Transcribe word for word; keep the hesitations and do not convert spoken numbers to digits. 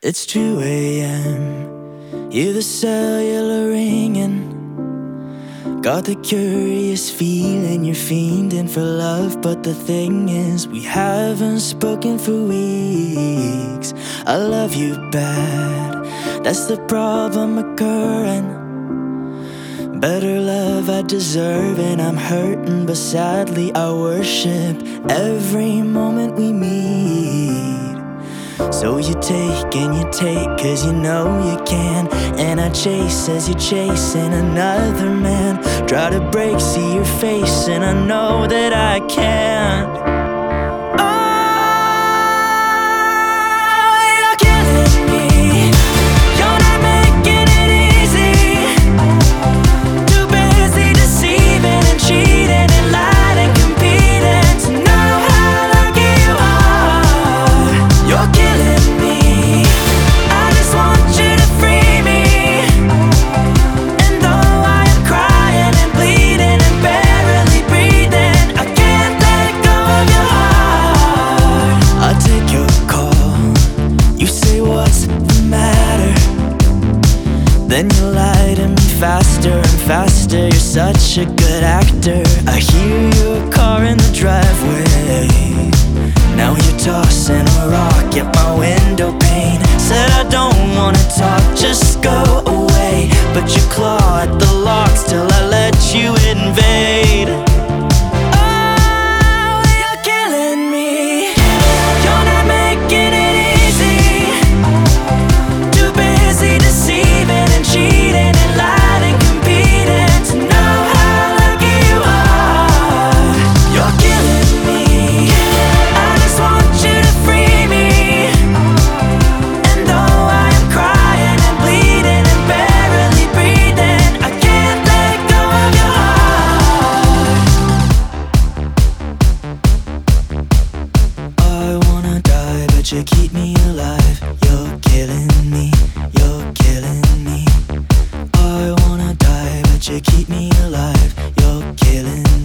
It's two a m, hear the cellular ringing. Got the curious feeling you're fiending for love. But the thing is, we haven't spoken for weeks. I love you bad, that's the problem occurring. Better love I deserve, and I'm hurting, but sadly I worship every moment we meet. So you take and you take, cause you know you can. And I chase as you're chasing another man. Try to break, see your face, and I know that I can't. Then you lie to me faster and faster. You're such a good actor. I hear your car in the driveway. Now you're tossing a rock at my window pane. Said I don't wanna talk, just go away. But you claw at the locks till I let you invade. Oh, you're killing me. You're not making it easy. Too busy deceiving, cheating and lying and competing to know how lucky you are. You're killing me. I just want you to free me. And though I am crying and bleeding and barely breathing, I can't let go of your heart. I wanna die, but you keep me alive. You're killing me. You're killing me. I wanna die, but you keep me alive. You're killing me.